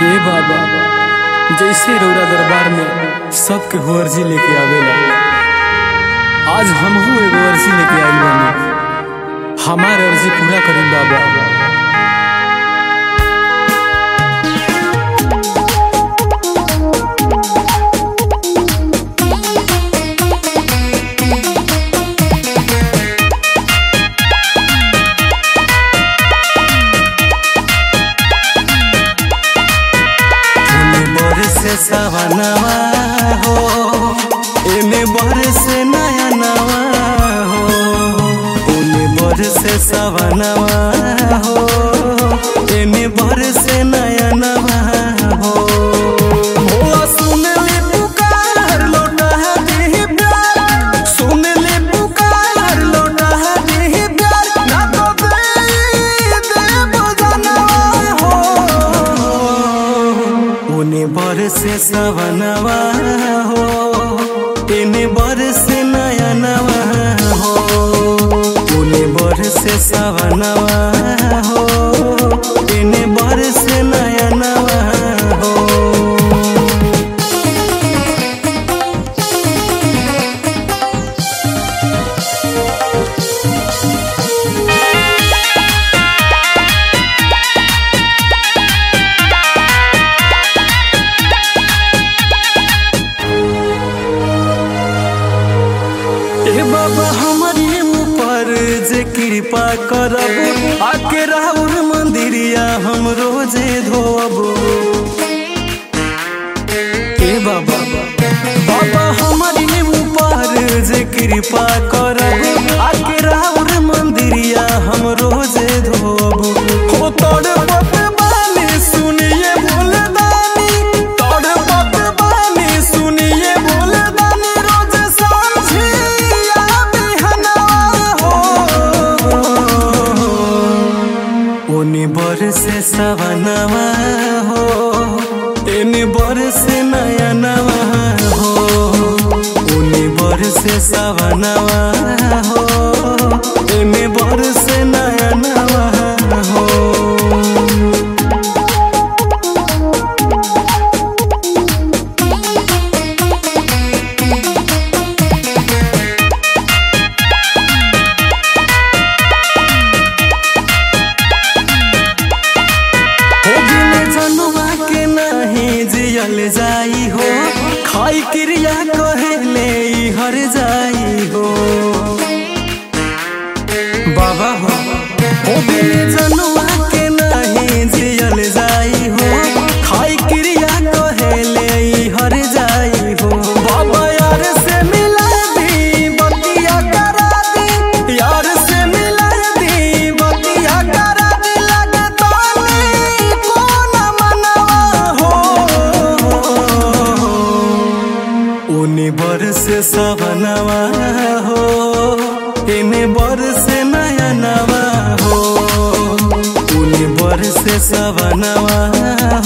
हे बाबा, जैसे रौरा दरबार में सबके हो अर्जी लेके आवेला, आज हमहू एगो अर्जी लेके आइल बानी। हमार अर्जी पूरा करी बाबा। सवनवा हो एमे बरसे नया नवा हो, ओमे बरसे सवनवा हो एमे बरसे नया नवा हो। भोला सुन ले पुकार लौटा दे प्यार, सुन ले पुकार लौटा दे प्यार, ना तो दे बदनवा हो। ओने बरसे सवनवा हो एने बरसे नया नवा हो, ओने बरसे सवनवा हो एने बरसे नया नवा हो। बाबा हमारे ऊपर जे कृपा करब, आके राहुल मंदिरिया हम रोजे धोब। ए बाबा बाबा हमारे ऊपर जे कृपा करब, आके राहुल मंदिरिया हम रोजे धोब। हो तोड़ पत बानी सुनिए बोले दानी, तोड़ पत बानी सुनिए बोले दानी, रोज समझिया ओने बरसे सवनवा हो एने बरसे नया नवा हो, ओने बरसे सवनवा हो एने बरसे नया नवा हो। जियल जाई हो खाई क्रिया कहले हर जाई हो। बाबा हो बिन जनुआ के नहीं जियल जाई हो, खाई क्रिया कहले हर जाई हो। बाबा यार से मिला दी बतिया करा दी, यार से मिला दी बतिया करा दी, लगे तो कौन मनवा हो। ओने बरसे सवनवा हो एने बरसे नया नवा हो, ओने बरसे सवनवा